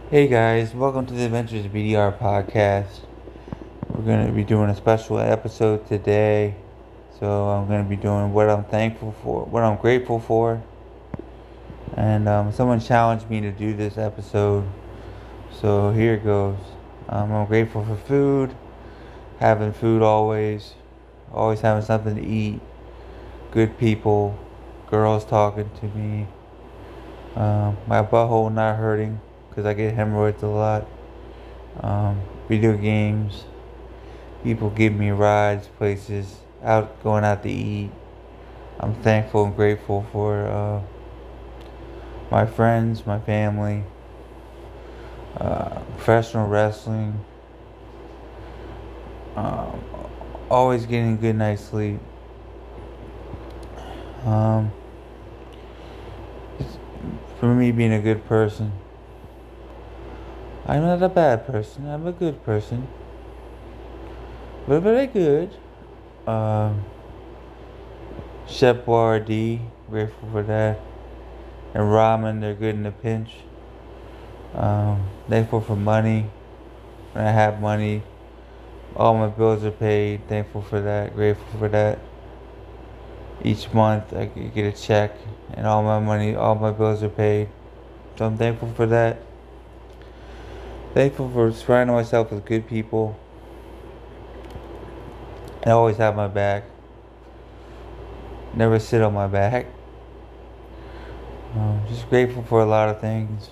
Hey guys, welcome to the Adventures of BDR podcast. We're going to be doing a special episode today. So I'm going to be doing what I'm thankful for, what I'm grateful for. And someone challenged me to do this episode. So here it goes. I'm grateful for food, having food always having something to eat, good people, girls talking to me, my butthole not hurting because I get hemorrhoids a lot, video games, people give me rides, places, going out to eat. I'm thankful and grateful for my friends, my family, professional wrestling, um, always getting a good night's sleep. Um, for me being a good person. I'm not a bad person, I'm a good person. But very good. Um, Chef Boyardee, grateful for that. And ramen, they're good in a pinch. Thankful for money. When I have money, all my bills are paid. Thankful for that. Grateful for that. Each month I get a check, and all my money, all my bills are paid. So I'm thankful for that. Thankful for surrounding myself with good people. And always have my back. Never sit on my back. Just grateful for a lot of things.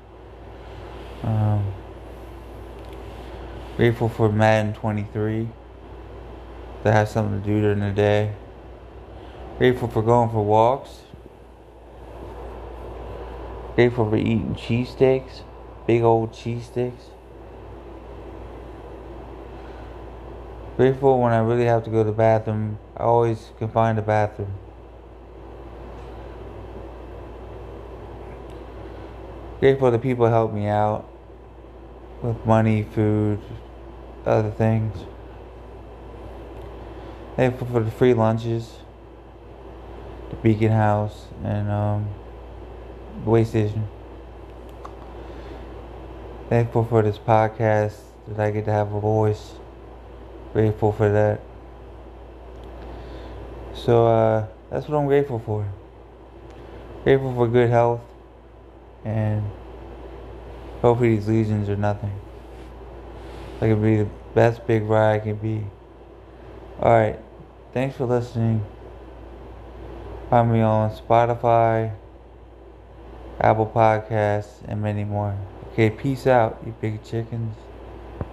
Um, Grateful for Madden 23 to have something to do during the day. Grateful for going for walks. Grateful for eating cheesesteaks, big old cheesesteaks. Grateful when I really have to go to the bathroom, I always can find a bathroom. Grateful that people help me out with money, food, other things. Thankful for the free lunches, the Beacon House, and the Way Station. Thankful for this podcast that I get to have a voice. Grateful for that. So that's what I'm grateful for. Grateful for good health, and hopefully these lesions are nothing. I can be the best big ride I can be. Alright, thanks for listening. Find me on Spotify, Apple Podcasts, and many more. Okay, peace out, you big chickens.